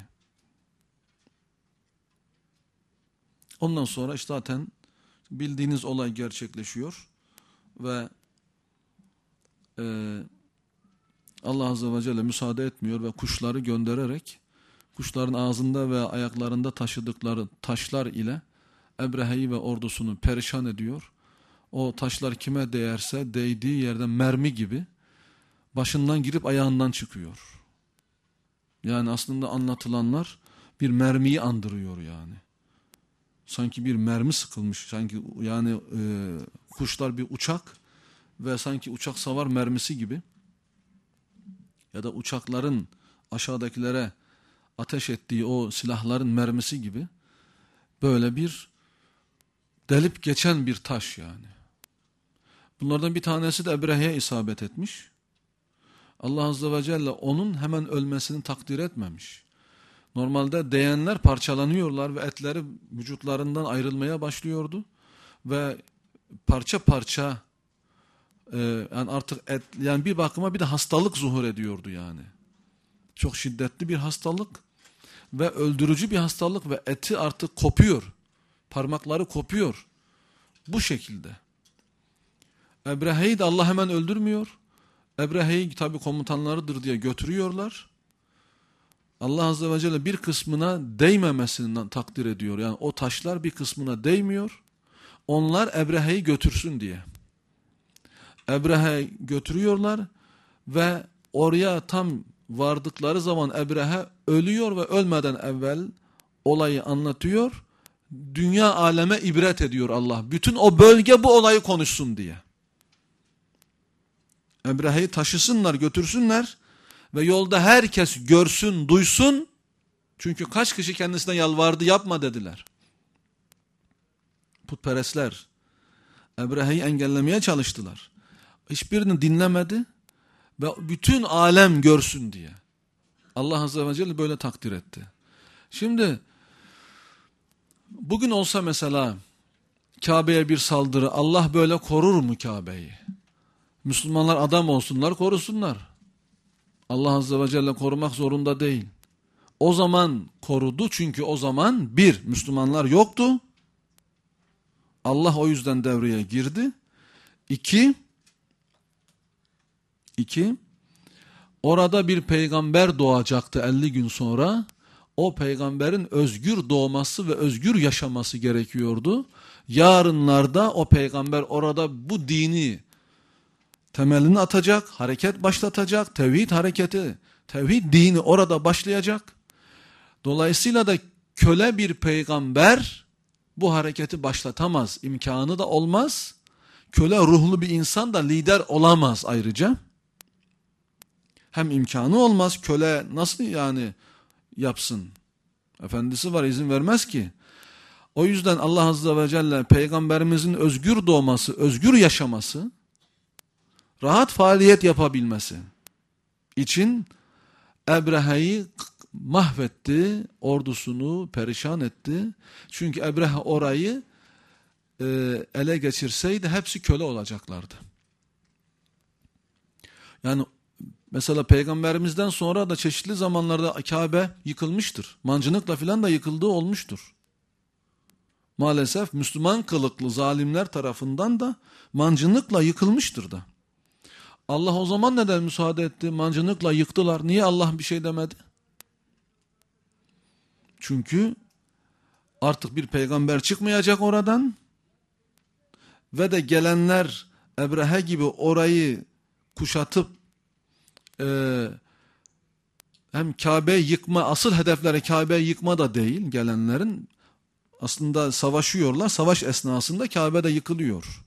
Ondan sonra işte zaten bildiğiniz olay gerçekleşiyor ve e, Allah Azze ve Celle müsaade etmiyor ve kuşları göndererek kuşların ağzında ve ayaklarında taşıdıkları taşlar ile Ebrehe'yi ve ordusunu perişan ediyor. O taşlar kime değerse değdiği yerden mermi gibi başından girip ayağından çıkıyor. Yani aslında anlatılanlar bir mermiyi andırıyor yani. Sanki bir mermi sıkılmış. Sanki yani e, kuşlar bir uçak ve sanki uçak savar mermisi gibi ya da uçakların aşağıdakilere ateş ettiği o silahların mermisi gibi böyle bir delip geçen bir taş yani. Bunlardan bir tanesi de Ebrehe'ye isabet etmiş. Allah Azze ve Celle onun hemen ölmesini takdir etmemiş. Normalde değenler parçalanıyorlar ve etleri vücutlarından ayrılmaya başlıyordu. Ve parça parça e, yani artık et, yani bir bakıma bir de hastalık zuhur ediyordu yani. Çok şiddetli bir hastalık ve öldürücü bir hastalık ve eti artık kopuyor. Parmakları kopuyor. Bu şekilde. Ebrehe'yi de Allah hemen öldürmüyor. Ebrehe'yi tabi komutanlarıdır diye götürüyorlar. Allah Azze ve Celle bir kısmına değmemesinden takdir ediyor. Yani o taşlar bir kısmına değmiyor. Onlar Ebrehe'yi götürsün diye. Ebrehe'yi götürüyorlar ve oraya tam vardıkları zaman Ebrehe ölüyor ve ölmeden evvel olayı anlatıyor. Dünya aleme ibret ediyor Allah. Bütün o bölge bu olayı konuşsun diye. Ebrehe'yi taşısınlar, götürsünler ve yolda herkes görsün, duysun. Çünkü kaç kişi kendisine yalvardı, yapma dediler. Putperestler Ebrehe'yi engellemeye çalıştılar. Hiçbirini dinlemedi ve bütün alem görsün diye. Allah Azze ve Celle böyle takdir etti. Şimdi bugün olsa mesela Kabe'ye bir saldırı, Allah böyle korur mu Kabe'yi? Müslümanlar adam olsunlar, korusunlar. Allah Azze ve Celle korumak zorunda değil. O zaman korudu çünkü o zaman bir, Müslümanlar yoktu. Allah o yüzden devreye girdi. İki, iki, orada bir peygamber doğacaktı elli gün sonra. O peygamberin özgür doğması ve özgür yaşaması gerekiyordu. Yarınlarda o peygamber orada bu dini temelini atacak, hareket başlatacak, tevhid hareketi, tevhid dini orada başlayacak. Dolayısıyla da köle bir peygamber bu hareketi başlatamaz, imkanı da olmaz. Köle ruhlu bir insan da lider olamaz ayrıca. Hem imkanı olmaz, köle nasıl yani yapsın? Efendisi var, izin vermez ki. O yüzden Allah Azze ve Celle peygamberimizin özgür doğması, özgür yaşaması, rahat faaliyet yapabilmesi için Ebrehe'yi mahvetti, ordusunu perişan etti. Çünkü Ebrehe orayı e, ele geçirseydi hepsi köle olacaklardı. Yani mesela peygamberimizden sonra da çeşitli zamanlarda Kabe yıkılmıştır. Mancınıkla filan da yıkıldığı olmuştur. Maalesef Müslüman kılıklı zalimler tarafından da mancınıkla yıkılmıştır da. Allah o zaman neden müsaade etti? Mancınıkla yıktılar. Niye Allah bir şey demedi? Çünkü artık bir peygamber çıkmayacak oradan ve de gelenler Ebrehe gibi orayı kuşatıp e, hem Kabe'yi yıkma, asıl hedefleri Kabe'yi yıkma da değil gelenlerin. Aslında savaşıyorlar. Savaş esnasında Kabe de yıkılıyor.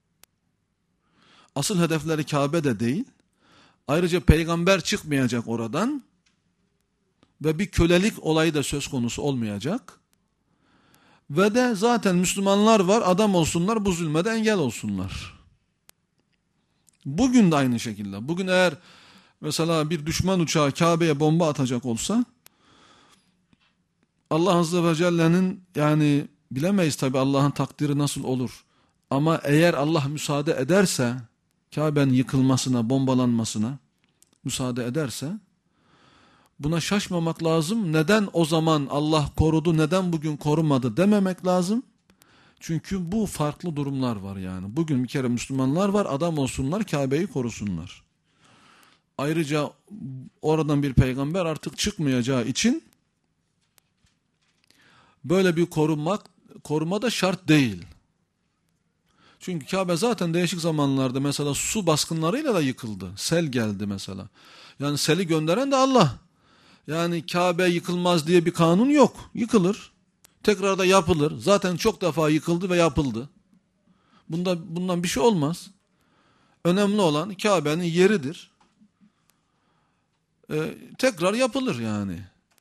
Asıl hedefleri Kabe de değil. Ayrıca peygamber çıkmayacak oradan ve bir kölelik olayı da söz konusu olmayacak. Ve de zaten Müslümanlar var, adam olsunlar, bu zulme de engel olsunlar. Bugün de aynı şekilde. Bugün eğer mesela bir düşman uçağı Kabe'ye bomba atacak olsa, Allah Azze ve Celle'nin yani bilemeyiz tabi Allah'ın takdiri nasıl olur. Ama eğer Allah müsaade ederse, Kabe'nin yıkılmasına, bombalanmasına müsaade ederse, buna şaşmamak lazım. Neden o zaman Allah korudu, neden bugün korumadı dememek lazım. Çünkü bu farklı durumlar var yani. Bugün bir kere Müslümanlar var, adam olsunlar, Kabe'yi korusunlar. Ayrıca oradan bir peygamber artık çıkmayacağı için böyle bir korumak, koruma da şart değil. Çünkü Kabe zaten değişik zamanlarda mesela su baskınlarıyla da yıkıldı. Sel geldi mesela. Yani seli gönderen de Allah. Yani Kabe yıkılmaz diye bir kanun yok. Yıkılır. Tekrar da yapılır. Zaten çok defa yıkıldı ve yapıldı. Bunda, bundan bir şey olmaz. Önemli olan Kabe'nin yeridir. Ee, tekrar yapılır yani.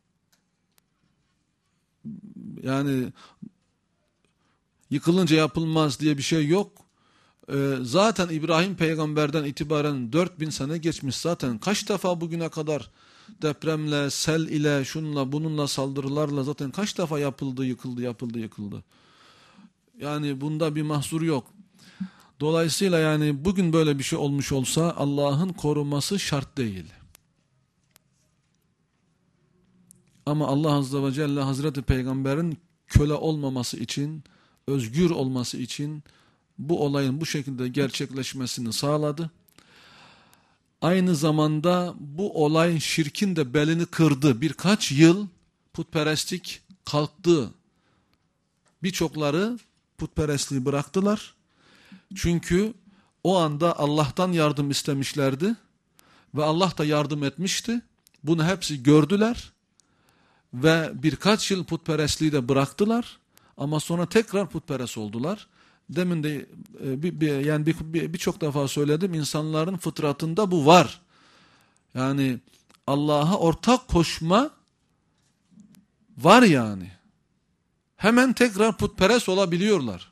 Yani yıkılınca yapılmaz diye bir şey yok. Ee, zaten İbrahim peygamberden itibaren dört bin sene geçmiş zaten. Kaç defa bugüne kadar depremle, sel ile, şunla, bununla, saldırılarla zaten kaç defa yapıldı, yıkıldı, yapıldı, yıkıldı. Yani bunda bir mahsur yok. Dolayısıyla yani bugün böyle bir şey olmuş olsa Allah'ın koruması şart değil. Ama Allah Azze ve Celle Hazreti Peygamber'in köle olmaması için, özgür olması için bu olayın bu şekilde gerçekleşmesini sağladı. Aynı zamanda bu olay şirkin de belini kırdı. Birkaç yıl putperestlik kalktı. Birçokları putperestliği bıraktılar. Çünkü o anda Allah'tan yardım istemişlerdi ve Allah da yardım etmişti. Bunu hepsi gördüler ve birkaç yıl putperestliği de bıraktılar ama sonra tekrar putperest oldular. Demin de e, bir, bir, yani birçok bir, bir defa söyledim, insanların fıtratında bu var. Yani Allah'a ortak koşma var yani. Hemen tekrar putperest olabiliyorlar.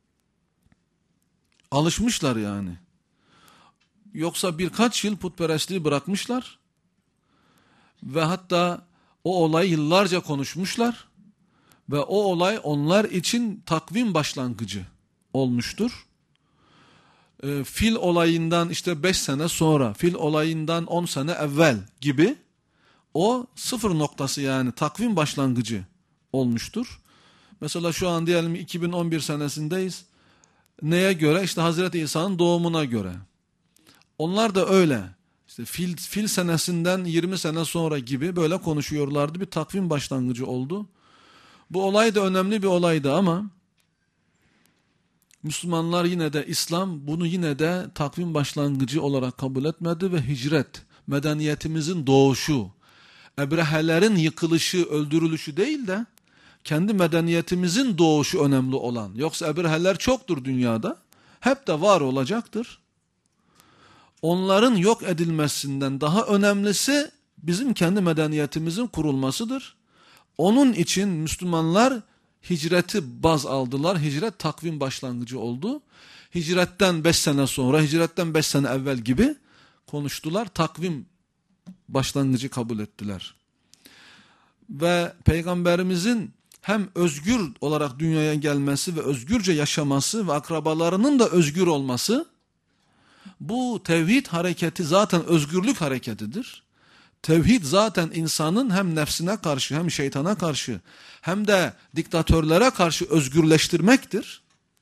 Alışmışlar yani. Yoksa birkaç yıl putperestliği bırakmışlar ve hatta o olayı yıllarca konuşmuşlar ve o olay onlar için takvim başlangıcı olmuştur. E, fil olayından işte beş sene sonra, fil olayından on sene evvel gibi o sıfır noktası yani takvim başlangıcı olmuştur. Mesela şu an diyelim iki bin on bir senesindeyiz. Neye göre? İşte Hazreti İsa'nın doğumuna göre. Onlar da öyle. İşte fil, fil senesinden yirmi sene sonra gibi böyle konuşuyorlardı. Bir takvim başlangıcı oldu. Bu olay da önemli bir olaydı ama Müslümanlar yine de, İslam bunu yine de takvim başlangıcı olarak kabul etmedi ve hicret, medeniyetimizin doğuşu, Ebrehelerin yıkılışı, öldürülüşü değil de kendi medeniyetimizin doğuşu önemli olan. Yoksa Ebreheler çoktur dünyada, hep de var olacaktır. Onların yok edilmesinden daha önemlisi bizim kendi medeniyetimizin kurulmasıdır. Onun için Müslümanlar hicreti baz aldılar. Hicret takvim başlangıcı oldu. Hicretten beş sene sonra, hicretten beş sene evvel gibi konuştular. Takvim başlangıcı kabul ettiler. Ve Peygamberimizin hem özgür olarak dünyaya gelmesi ve özgürce yaşaması ve akrabalarının da özgür olması, bu tevhid hareketi zaten özgürlük hareketidir. Tevhid zaten insanın hem nefsine karşı hem şeytana karşı hem de diktatörlere karşı özgürleştirmektir.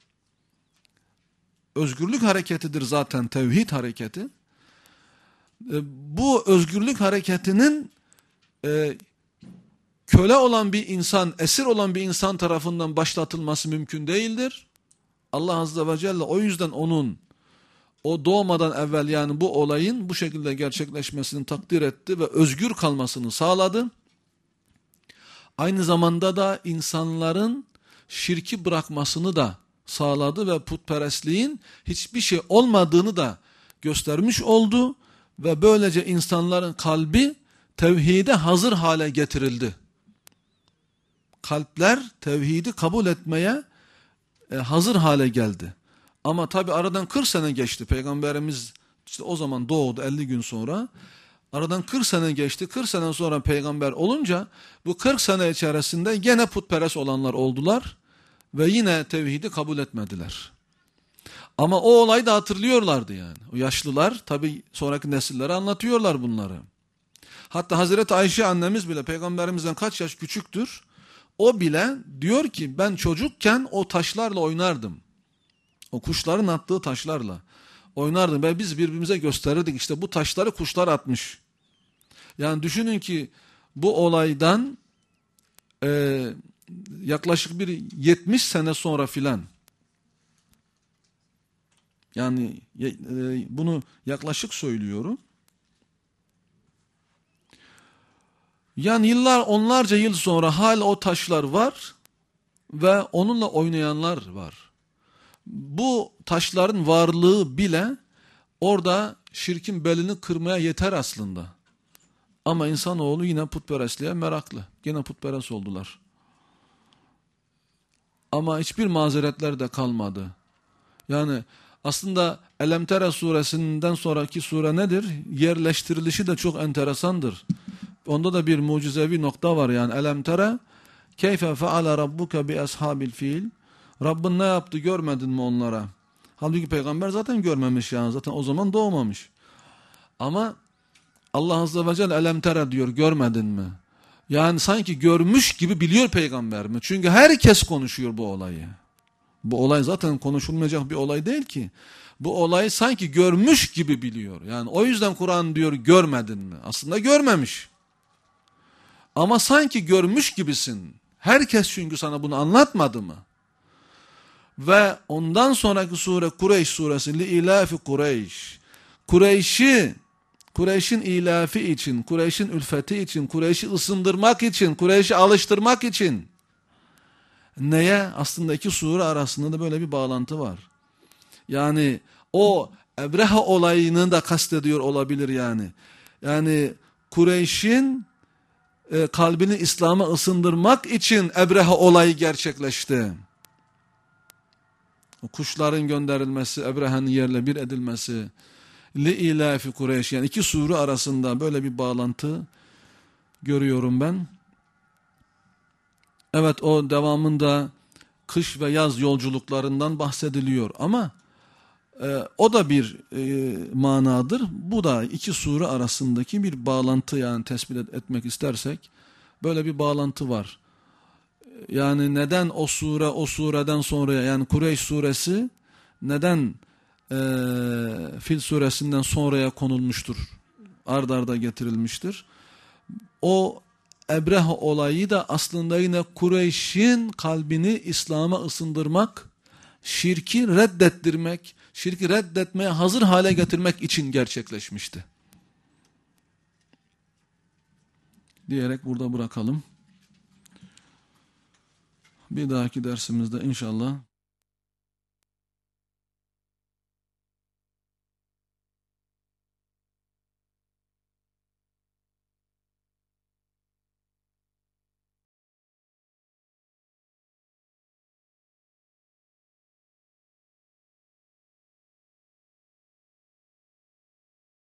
Özgürlük hareketidir zaten tevhid hareketi. Bu özgürlük hareketinin e, köle olan bir insan, esir olan bir insan tarafından başlatılması mümkün değildir. Allah Azze ve Celle o yüzden onun o doğmadan evvel yani bu olayın bu şekilde gerçekleşmesini takdir etti ve özgür kalmasını sağladı. Aynı zamanda da insanların şirki bırakmasını da sağladı ve putperestliğin hiçbir şey olmadığını da göstermiş oldu ve böylece insanların kalbi tevhide hazır hale getirildi. Kalpler tevhidi kabul etmeye e, hazır hale geldi. Ama tabi aradan kırk sene geçti. Peygamberimiz işte o zaman doğdu elli gün sonra. Aradan kırk sene geçti. kırk sene sonra peygamber olunca bu kırk sene içerisinde gene putperest olanlar oldular ve yine tevhidi kabul etmediler. Ama o olayı da hatırlıyorlardı yani. O yaşlılar tabi sonraki nesillere anlatıyorlar bunları. Hatta Hazreti Ayşe annemiz bile peygamberimizden kaç yaş küçüktür. O bile diyor ki ben çocukken o taşlarla oynardım. O kuşların attığı taşlarla oynardım ve biz birbirimize gösterirdik. İşte bu taşları kuşlar atmış. Yani düşünün ki bu olaydan e, yaklaşık bir yetmiş sene sonra filan. Yani e, bunu yaklaşık söylüyorum. Yani yıllar onlarca yıl sonra hala o taşlar var ve onunla oynayanlar var. Bu taşların varlığı bile orada şirkin belini kırmaya yeter aslında. Ama insanoğlu yine putperestliğe meraklı. Yine putperest oldular. Ama hiçbir mazeretler de kalmadı. Yani aslında Elemtere suresinden sonraki sure nedir? Yerleştirilişi de çok enteresandır. Onda da bir mucizevi nokta var yani. Elemtere keyfe feale rabbuke bi ashabil fil. Rabbin ne yaptı görmedin mi onlara? Halbuki peygamber zaten görmemiş yani. Zaten o zaman doğmamış. Ama Allah Azze ve Celle elemtere diyor, görmedin mi? Yani sanki görmüş gibi biliyor peygamber mi? Çünkü herkes konuşuyor bu olayı. Bu olay zaten konuşulmayacak bir olay değil ki. Bu olayı sanki görmüş gibi biliyor. Yani o yüzden Kur'an diyor görmedin mi? Aslında görmemiş. Ama sanki görmüş gibisin. Herkes çünkü sana bunu anlatmadı mı? Ve ondan sonraki sure Kureyş suresi. Li ilafi Kureyş. Kureyş'i Kureyş'in ilafı için, Kureyş'in ülfeti için, Kureyş'i ısındırmak için, Kureyş'i alıştırmak için. Neye? Aslında iki sure arasında da böyle bir bağlantı var. Yani o Ebrehe olayını da kastediyor olabilir yani. Yani Kureyş'in e, kalbini İslam'a ısındırmak için Ebrehe olayı gerçekleşti. O kuşların gönderilmesi, Ebrehe'nin yerle bir edilmesi, li ilafi Kureyş, yani iki sure arasında böyle bir bağlantı görüyorum ben. Evet, o devamında kış ve yaz yolculuklarından bahsediliyor ama e, o da bir e, manadır. Bu da iki sure arasındaki bir bağlantı, yani tespit et, etmek istersek böyle bir bağlantı var. Yani neden o sure o sureden sonraya, yani Kureyş suresi neden e, Fil suresinden sonraya konulmuştur, ard arda getirilmiştir? O Ebrehe olayı da aslında yine Kureyş'in kalbini İslam'a ısındırmak, şirki reddettirmek, şirki reddetmeye hazır hale getirmek için gerçekleşmişti. Diyerek burada bırakalım. Bir dahaki dersimizde inşallah